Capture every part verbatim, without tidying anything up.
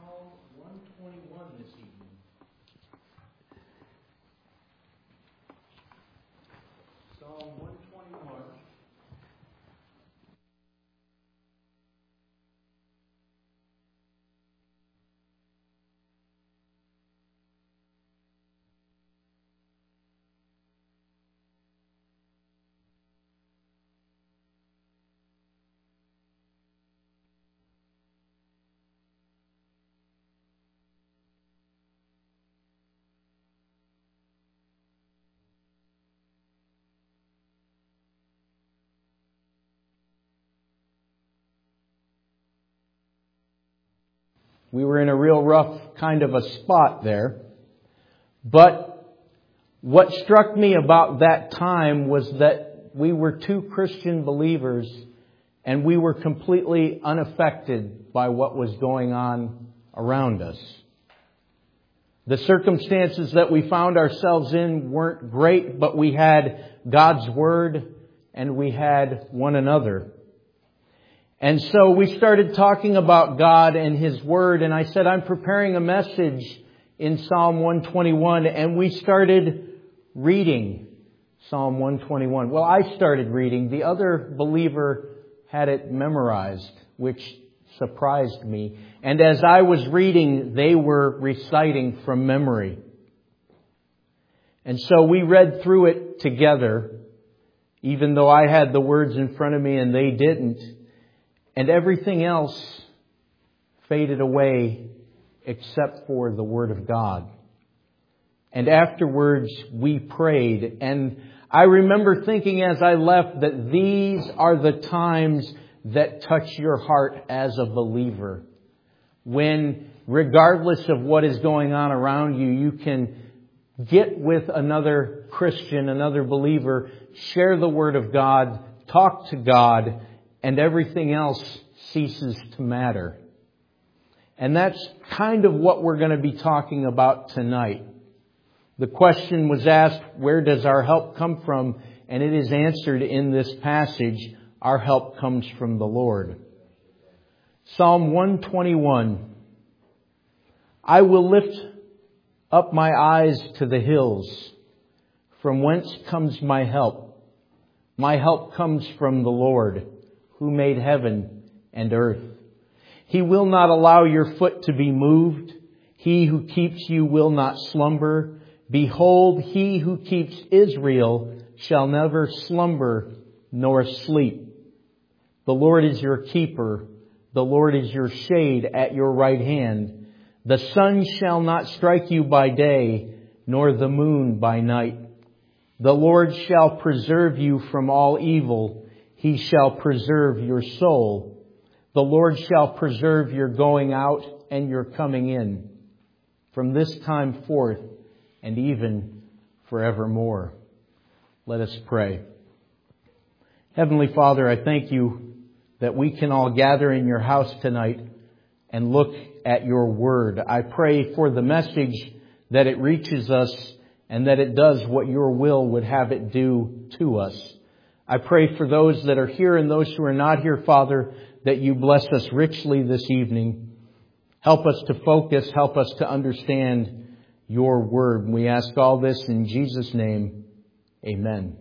Psalm one twenty-one this evening. Psalm one twenty-one. We were in a real rough kind of a spot there. But what struck me about that time was that we were two Christian believers and we were completely unaffected by what was going on around us. The circumstances that we found ourselves in weren't great, but we had God's Word and we had one another. And so we started talking about God and His Word, and I said, I'm preparing a message in Psalm one twenty-one, and we started reading Psalm one twenty-one. Well, I started reading. The other believer had it memorized, which surprised me. And as I was reading, they were reciting from memory. And so we read through it together, even though I had the words in front of me and they didn't. And everything else faded away except for the Word of God. And afterwards we prayed. And I remember thinking as I left that these are the times that touch your heart as a believer. When, regardless of what is going on around you, you can get with another Christian, another believer, share the Word of God, talk to God, and everything else ceases to matter. And that's kind of what we're going to be talking about tonight. The question was asked, where does our help come from? And it is answered in this passage, our help comes from the Lord. Psalm one twenty-one. I will lift up my eyes to the hills. From whence comes my help? My help comes from the Lord, who made heaven and earth. He will not allow your foot to be moved. He who keeps you will not slumber. Behold, He who keeps Israel shall never slumber nor sleep. The Lord is your keeper. The Lord is your shade at your right hand. The sun shall not strike you by day, nor the moon by night. The Lord shall preserve you from all evil. He shall preserve your soul. The Lord shall preserve your going out and your coming in from this time forth and even forevermore. Let us pray. Heavenly Father, I thank you that we can all gather in your house tonight and look at your word. I pray for the message that it reaches us and that it does what your will would have it do to us. I pray for those that are here and those who are not here, Father, that you bless us richly this evening. Help us to focus. Help us to understand your word. We ask all this in Jesus' name. Amen.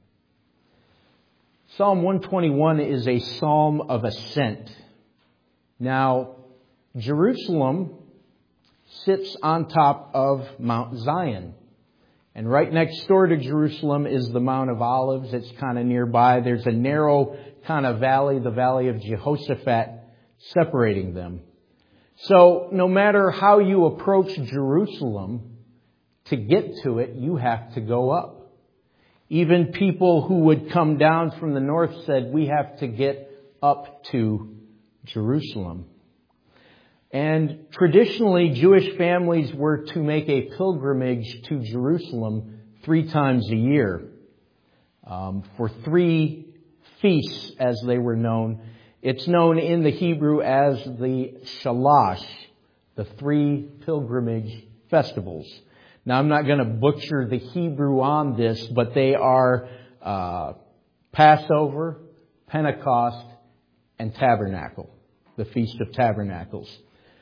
Psalm one twenty-one is a psalm of ascent. Now, Jerusalem sits on top of Mount Zion. And right next door to Jerusalem is the Mount of Olives. It's kind of nearby. There's a narrow kind of valley, the Valley of Jehoshaphat, separating them. So no matter how you approach Jerusalem, to get to it, you have to go up. Even people who would come down from the north said, we have to get up to Jerusalem. And traditionally, Jewish families were to make a pilgrimage to Jerusalem three times a year um, for three feasts, as they were known. It's known in the Hebrew as the Shalash, the three pilgrimage festivals. Now, I'm not going to butcher the Hebrew on this, but they are uh, Passover, Pentecost, and Tabernacle, the Feast of Tabernacles.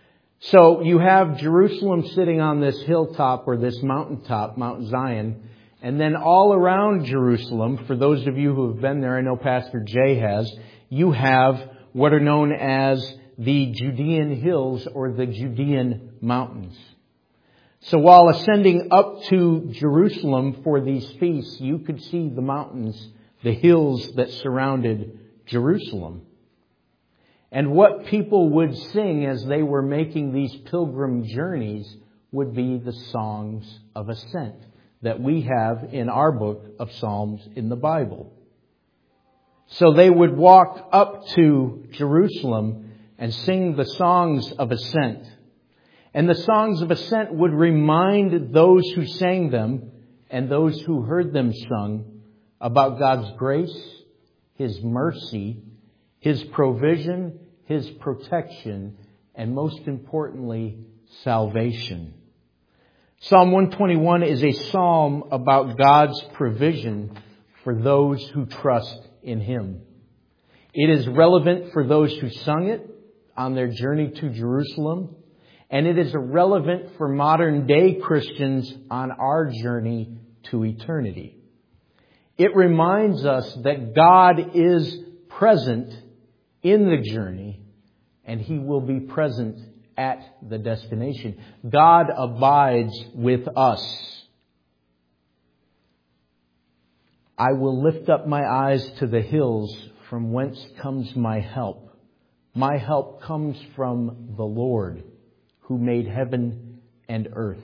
So you have Jerusalem sitting on this hilltop or this mountaintop, Mount Zion, and then all around Jerusalem, for those of you who have been there, I know Pastor Jay has, you have what are known as the Judean hills or the Judean mountains. So while ascending up to Jerusalem for these feasts, you could see the mountains, the hills that surrounded Jerusalem. And what people would sing as they were making these pilgrim journeys would be the songs of ascent that we have in our book of Psalms in the Bible. So they would walk up to Jerusalem and sing the songs of ascent. And the songs of ascent would remind those who sang them and those who heard them sung about God's grace, His mercy, His provision, His protection, and most importantly, salvation. Psalm one twenty-one is a psalm about God's provision for those who trust in Him. It is relevant for those who sung it on their journey to Jerusalem, and it is relevant for modern day Christians on our journey to eternity. It reminds us that God is present in the journey, and He will be present at the destination. God abides with us. I will lift up my eyes to the hills, from whence comes my help. My help comes from the Lord, who made heaven and earth.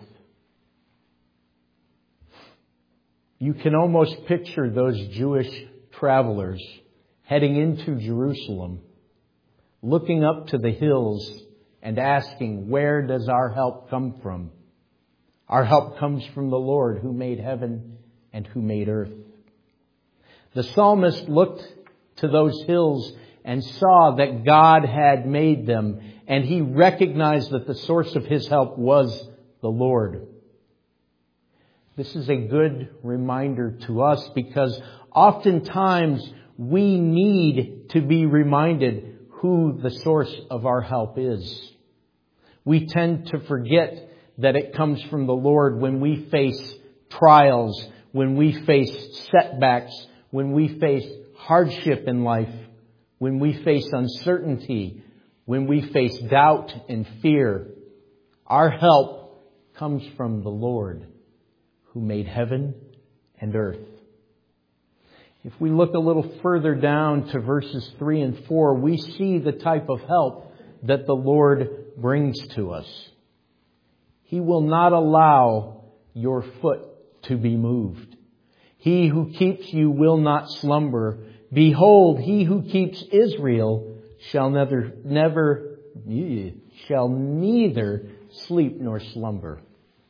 You can almost picture those Jewish travelers heading into Jerusalem, looking up to the hills and asking, where does our help come from? Our help comes from the Lord who made heaven and who made earth. The psalmist looked to those hills and saw that God had made them, and he recognized that the source of his help was the Lord. This is a good reminder to us because oftentimes we need to be reminded who the source of our help is. We tend to forget that it comes from the Lord when we face trials, when we face setbacks, when we face hardship in life, when we face uncertainty, when we face doubt and fear. Our help comes from the Lord who made heaven and earth. If we look a little further down to verses three and four, we see the type of help that the Lord brings to us. He will not allow your foot to be moved. He who keeps you will not slumber. Behold, he who keeps Israel shall never, never, shall neither sleep nor slumber.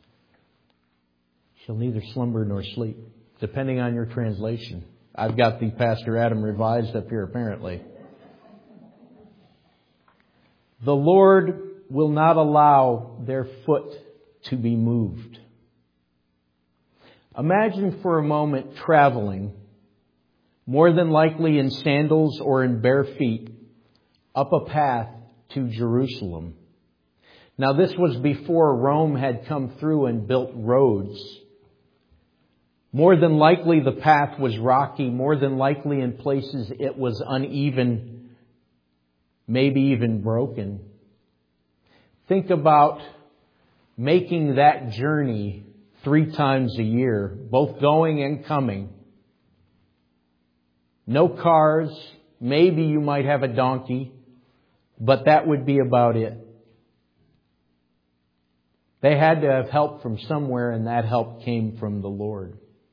Shall neither slumber nor sleep, depending on your translation. I've got the Pastor Adam Revised up here apparently. The Lord will not allow their foot to be moved. Imagine for a moment traveling, more than likely in sandals or in bare feet, up a path to Jerusalem. Now this was before Rome had come through and built roads. More than likely the path was rocky. More than likely in places it was uneven, maybe even broken. Think about making that journey three times a year, both going and coming. No cars. Maybe you might have a donkey, but that would be about it. They had to have help from somewhere, and that help came from the Lord.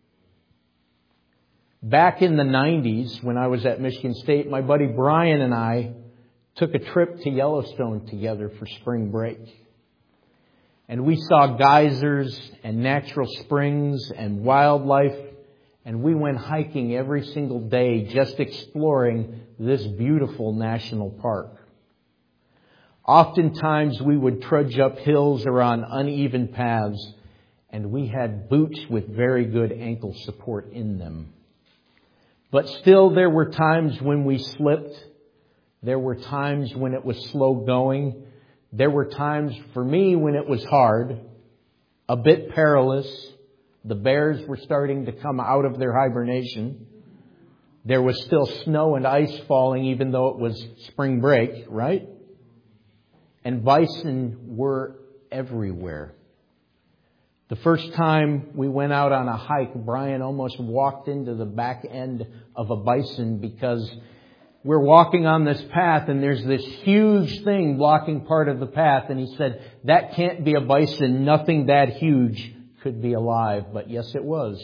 Back in the nineties, when I was at Michigan State, my buddy Brian and I took a trip to Yellowstone together for spring break. And we saw geysers and natural springs and wildlife. And we went hiking every single day, just exploring this beautiful national park. Oftentimes we would trudge up hills or on uneven paths, and we had boots with very good ankle support in them. But still, there were times when we slipped. There were times when it was slow going. There were times for me when it was hard, a bit perilous. The bears were starting to come out of their hibernation. There was still snow and ice falling even though it was spring break, right? And bison were everywhere. The first time we went out on a hike, Brian almost walked into the back end of a bison because we're walking on this path and there's this huge thing blocking part of the path. And he said, that can't be a bison. Nothing that huge could be alive. But yes, it was.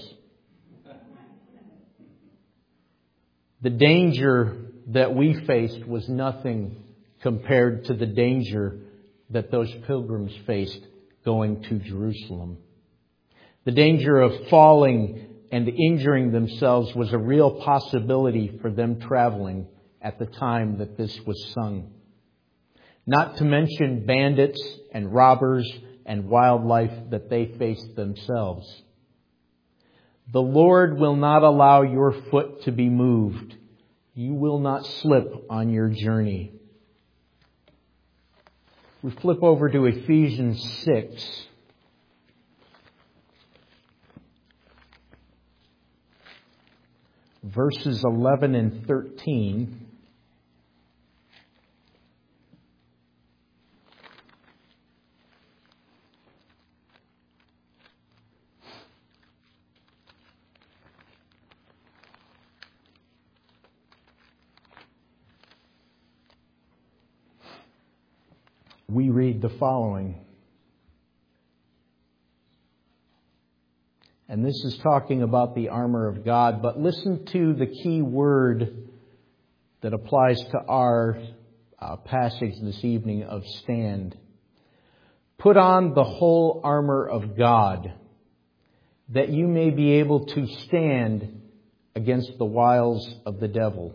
The danger that we faced was nothing compared to the danger that those pilgrims faced going to Jerusalem. The danger of falling and injuring themselves was a real possibility for them traveling at the time that this was sung. Not to mention bandits and robbers and wildlife that they faced themselves. The Lord will not allow your foot to be moved. You will not slip on your journey. We flip over to Ephesians six. Verses eleven and thirteen. We read the following. And this is talking about the armor of God. But listen to the key word that applies to our uh, passage this evening of stand. Put on the whole armor of God, that you may be able to stand against the wiles of the devil.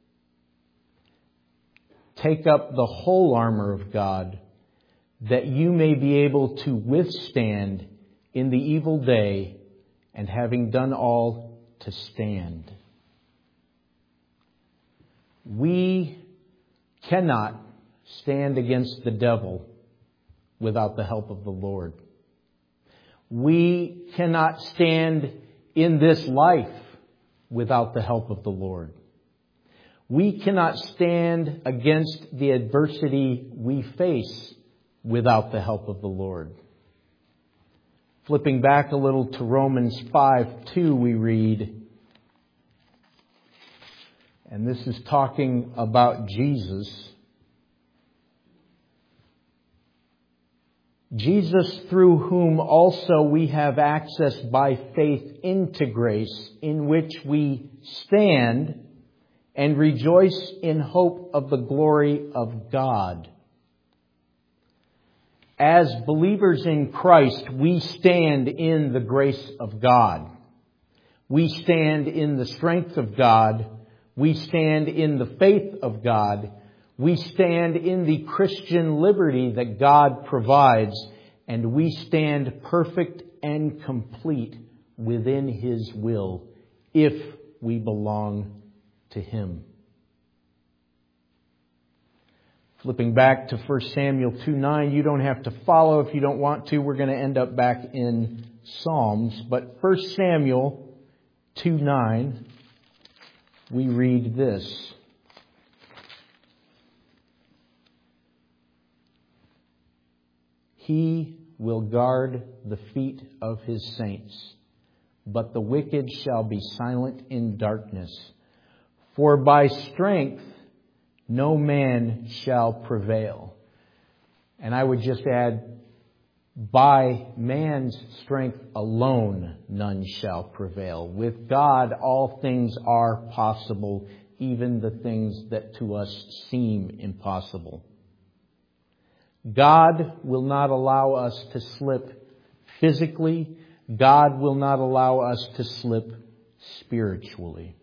Take up the whole armor of God, that you may be able to withstand in the evil day, and having done all, to stand. We cannot stand against the devil without the help of the Lord. We cannot stand in this life without the help of the Lord. We cannot stand against the adversity we face without the help of the Lord. Flipping back a little to Romans five two, we read, and this is talking about Jesus. Jesus, through whom also we have access by faith into grace, in which we stand and rejoice in hope of the glory of God. As believers in Christ, we stand in the grace of God. We stand in the strength of God. We stand in the faith of God. We stand in the Christian liberty that God provides. And we stand perfect and complete within His will if we belong to Him. Flipping back to First Samuel two nine, you don't have to follow if you don't want to. We're going to end up back in Psalms. But First Samuel two nine, we read this. He will guard the feet of His saints, but the wicked shall be silent in darkness. For by strength no man shall prevail. And I would just add, by man's strength alone none shall prevail. With God all things are possible, even the things that to us seem impossible. God will not allow us to slip physically. God will not allow us to slip spiritually.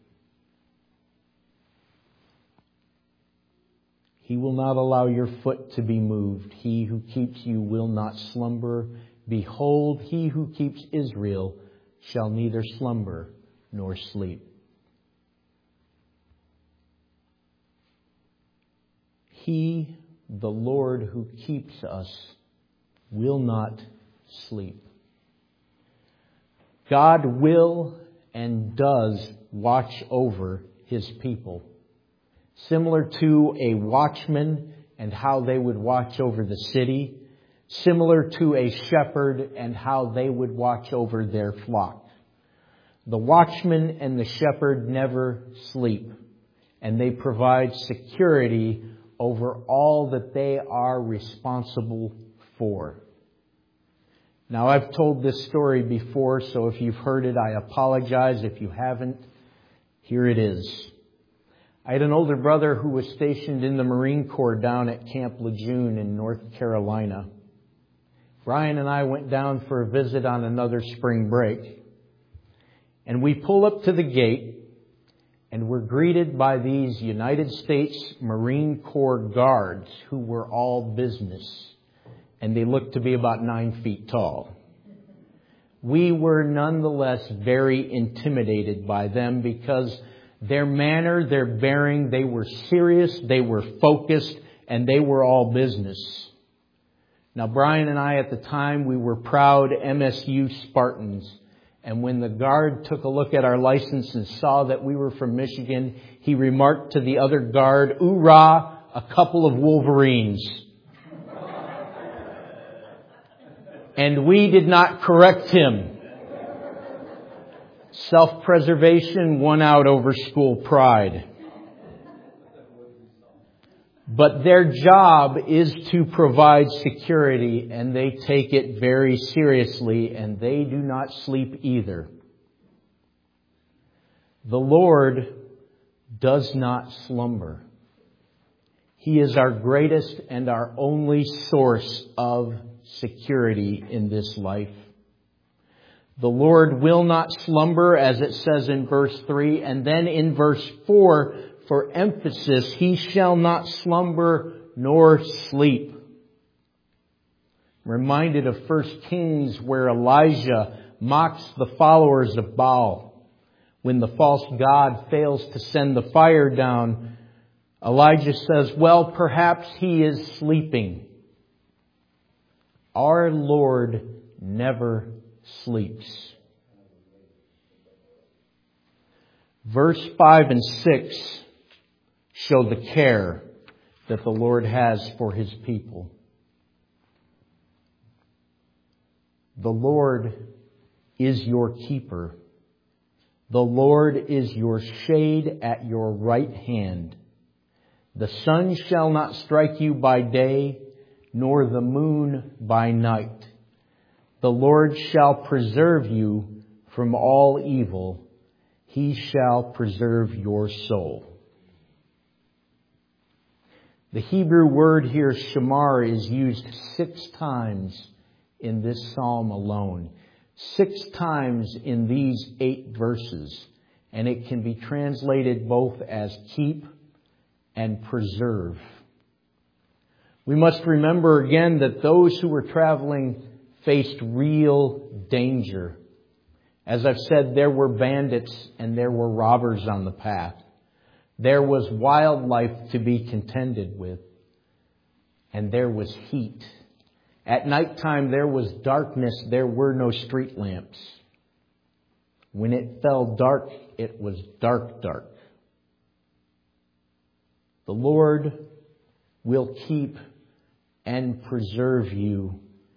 He will not allow your foot to be moved. He who keeps you will not slumber. Behold, He who keeps Israel shall neither slumber nor sleep. He the Lord who keeps us will not sleep. God will and does watch over His people. Similar to a watchman and how they would watch over the city. Similar to a shepherd and how they would watch over their flock. The watchman and the shepherd never sleep. And they provide security over all that they are responsible for. Now, I've told this story before, so if you've heard it, I apologize. If you haven't, here it is. I had an older brother who was stationed in the Marine Corps down at Camp Lejeune in North Carolina. Brian and I went down for a visit on another spring break. And we pull up to the gate, and we're greeted by these United States Marine Corps guards who were all business. And they looked to be about nine feet tall. We were nonetheless very intimidated by them because their manner, their bearing, they were serious, they were focused, and they were all business. Now, Brian and I at the time, we were proud M S U Spartans. And when the guard took a look at our license and saw that we were from Michigan, he remarked to the other guard, "Oorah, a couple of Wolverines." And we did not correct him. Self-preservation won out over school pride. But their job is to provide security, and they take it very seriously, and they do not sleep either. The Lord does not slumber. He is our greatest and our only source of security in this life. The Lord will not slumber, as it says in verse three, and then in verse four, for emphasis, He shall not slumber nor sleep. I'm reminded of First Kings where Elijah mocks the followers of Baal. When the false god fails to send the fire down, Elijah says, well, perhaps he is sleeping. Our Lord never sleeps. Verse five and six show the care that the Lord has for His people. The Lord is your keeper. The Lord is your shade at your right hand. The sun shall not strike you by day, nor the moon by night. The Lord shall preserve you from all evil. He shall preserve your soul. The Hebrew word here, shamar, is used six times in this psalm alone. Six times in these eight verses. And it can be translated both as keep and preserve. We must remember again that those who were traveling faced real danger. As I've said, there were bandits and there were robbers on the path. There was wildlife to be contended with. And there was heat. At nighttime there was darkness. There were no street lamps. When it fell dark, it was dark, dark. The Lord will keep and preserve you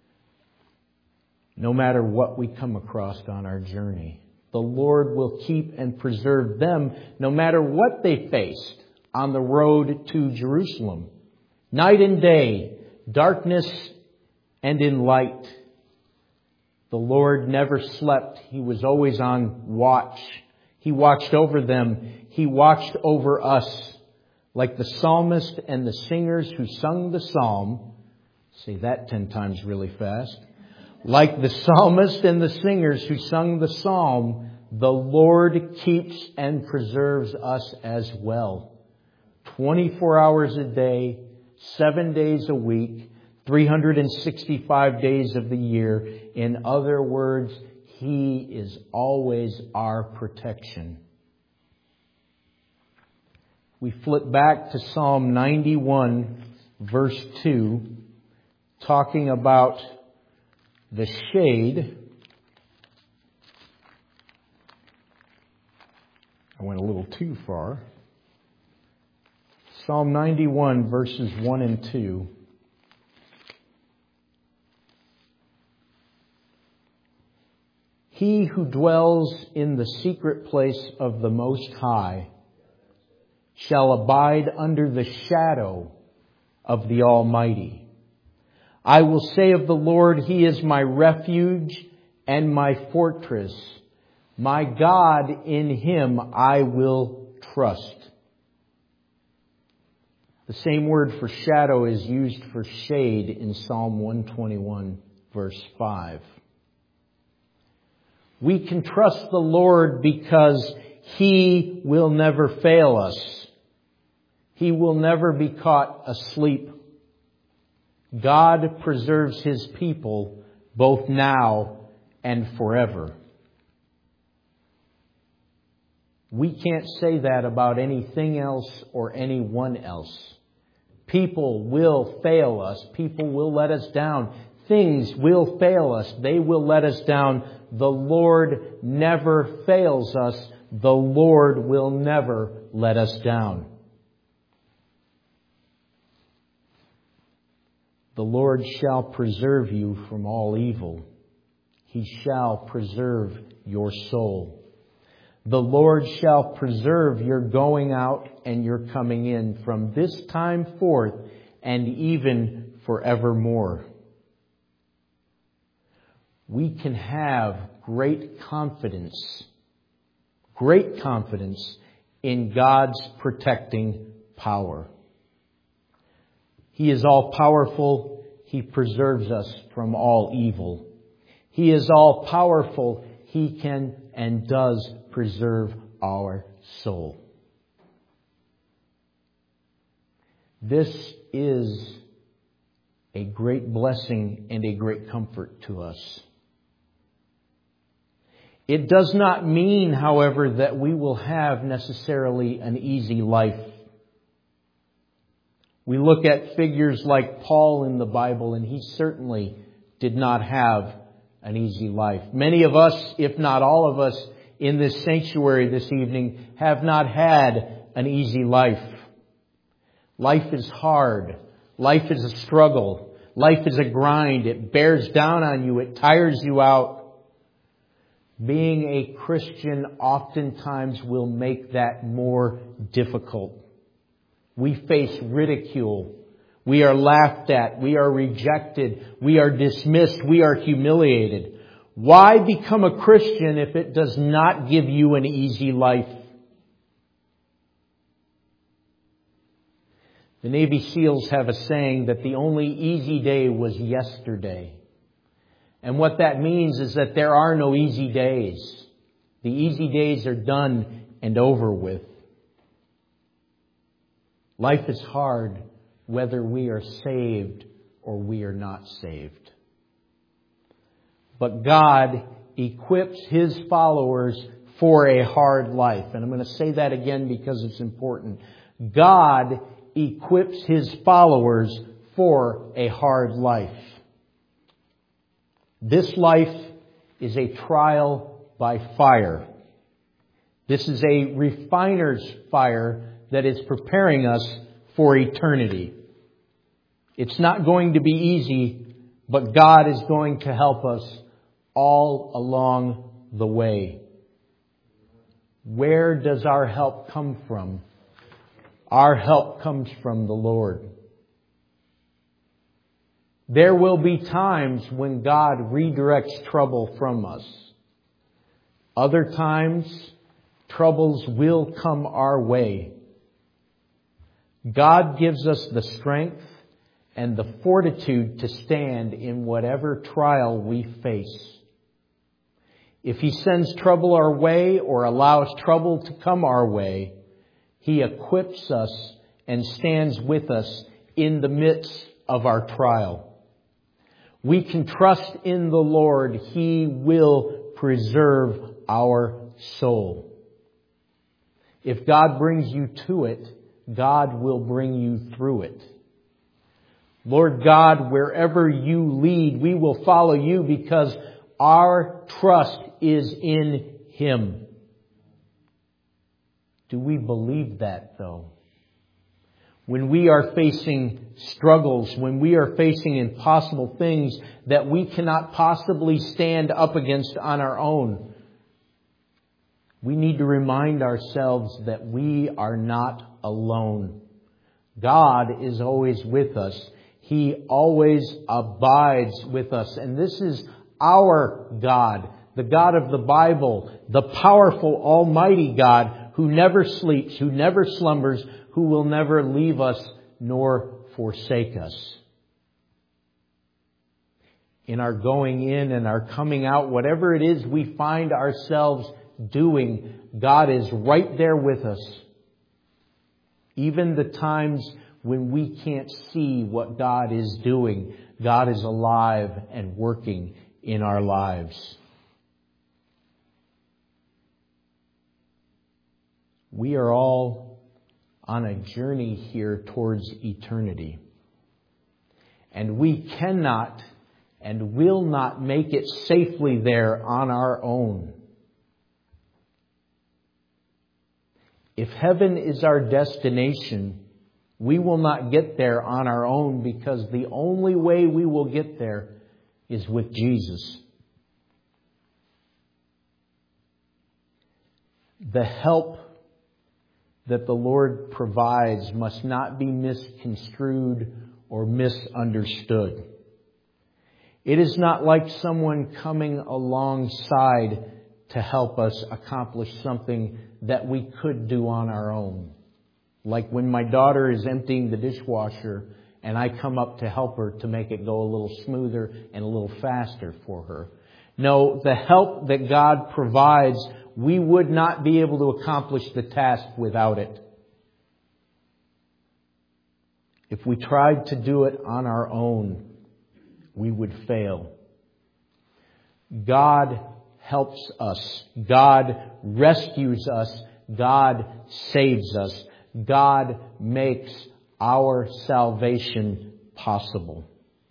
no matter what we come across on our journey. The Lord will keep and preserve them no matter what they faced on the road to Jerusalem. Night and day, darkness and in light. The Lord never slept. He was always on watch. He watched over them. He watched over us. Like the psalmist and the singers who sung the psalm. Say that ten times really fast. Like the psalmist and the singers who sung the psalm, the Lord keeps and preserves us as well. twenty-four hours a day, seven days a week, three hundred sixty-five days of the year. In other words, He is always our protection. We flip back to Psalm ninety-one verse two, talking about the shade. I went a little too far. Psalm ninety-one, verses one and two. He who dwells in the secret place of the Most High shall abide under the shadow of the Almighty. I will say of the Lord, He is my refuge and my fortress. My God, in Him I will trust. The same word for shadow is used for shade in Psalm one twenty-one, verse five. We can trust the Lord because He will never fail us. He will never be caught asleep. God preserves His people both now and forever. We can't say that about anything else or anyone else. People will fail us. People will let us down. Things will fail us. They will let us down. The Lord never fails us. The Lord will never let us down. The Lord shall preserve you from all evil. He shall preserve your soul. The Lord shall preserve your going out and your coming in from this time forth and even forevermore. We can have great confidence, great confidence in God's protecting power. He is all powerful. He preserves us from all evil. He is all powerful. He can and does preserve our soul. This is a great blessing and a great comfort to us. It does not mean, however, that we will have necessarily an easy life. We look at figures like Paul in the Bible, and he certainly did not have an easy life. Many of us, if not all of us, in this sanctuary this evening have not had an easy life. Life is hard. Life is a struggle. Life is a grind. It bears down on you. It tires you out. Being a Christian oftentimes will make that more difficult. We face ridicule. We are laughed at. We are rejected. We are dismissed. We are humiliated. Why become a Christian if it does not give you an easy life? The Navy SEALs have a saying that the only easy day was yesterday. And what that means is that there are no easy days. The easy days are done and over with. Life is hard whether we are saved or we are not saved. But God equips His followers for a hard life. And I'm going to say that again because it's important. God equips His followers for a hard life. This life is a trial by fire. This is a refiner's fire that is preparing us for eternity. It's not going to be easy, but God is going to help us all along the way. Where does our help come from? Our help comes from the Lord. There will be times when God redirects trouble from us. Other times, troubles will come our way. God gives us the strength and the fortitude to stand in whatever trial we face. If He sends trouble our way or allows trouble to come our way, He equips us and stands with us in the midst of our trial. We can trust in the Lord. He will preserve our soul. If God brings you to it, God will bring you through it. Lord God, wherever you lead, we will follow you because our trust is in Him. Do we believe that, though? When we are facing struggles, when we are facing impossible things that we cannot possibly stand up against on our own, we need to remind ourselves that we are not alone. God is always with us. He always abides with us. And this is our God, the God of the Bible, the powerful, almighty God who never sleeps, who never slumbers, who will never leave us nor forsake us. In our going in and our coming out, whatever it is we find ourselves doing, God is right there with us. Even the times when we can't see what God is doing, God is alive and working in our lives. We are all on a journey here towards eternity. And we cannot and will not make it safely there on our own. If heaven is our destination, we will not get there on our own, because the only way we will get there is with Jesus. The help that the Lord provides must not be misconstrued or misunderstood. It is not like someone coming alongside to help us accomplish something that we could do on our own. Like when my daughter is emptying the dishwasher and I come up to help her to make it go a little smoother and a little faster for her. No, the help that God provides, we would not be able to accomplish the task without it. If we tried to do it on our own, we would fail. God helps us. God rescues us. God saves us. God makes our salvation possible.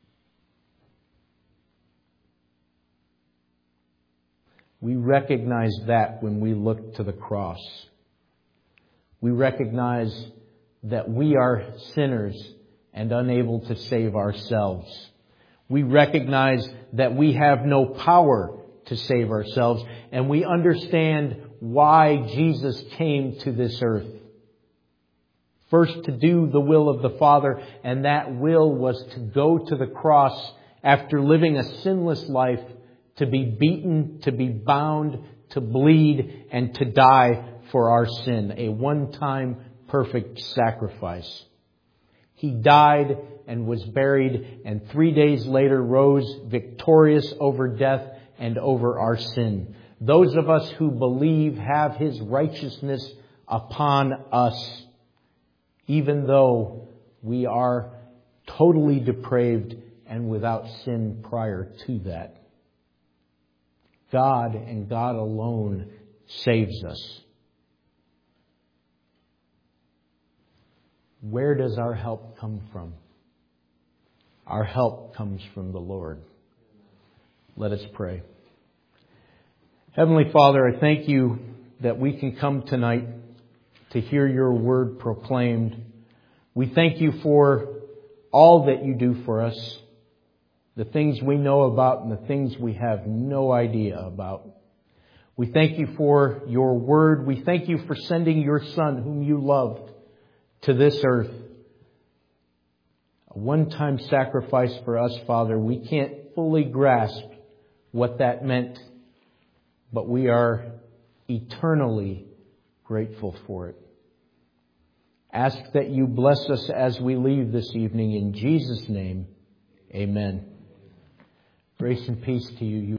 We recognize that when we look to the cross. We recognize that we are sinners and unable to save ourselves. We recognize that we have no power to save ourselves, and we understand why Jesus came to this earth. First, to do the will of the Father, and that will was to go to the cross after living a sinless life, to be beaten, to be bound, to bleed, and to die for our sin. A one-time perfect sacrifice. He died and was buried, and three days later rose victorious over death and over our sin. Those of us who believe have His righteousness upon us, even though we are totally depraved and without sin prior to that. God and God alone saves us. Where does our help come from? Our help comes from the Lord. Let us pray. Heavenly Father, I thank you that we can come tonight to hear your word proclaimed. We thank you for all that you do for us, the things we know about and the things we have no idea about. We thank you for your word. We thank you for sending your Son, whom you loved, to this earth. A one-time sacrifice for us, Father. We can't fully grasp what that meant, but we are eternally grateful for it. Ask that you bless us as we leave this evening. In Jesus' name, amen. Grace and peace to you.